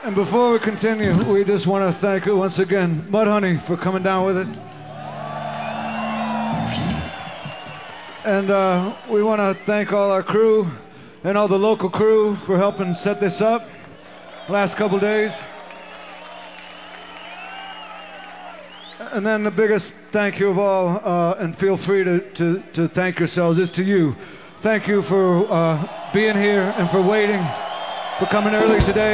And before we continue, we just want to thank once again Mudhoney for coming down with us. And we want to thank all our crew and all the local crew for helping set this up last couple days. And then the biggest thank you of all, and feel free to thank yourselves, is to you. Thank you for being here and for waiting, for coming early today.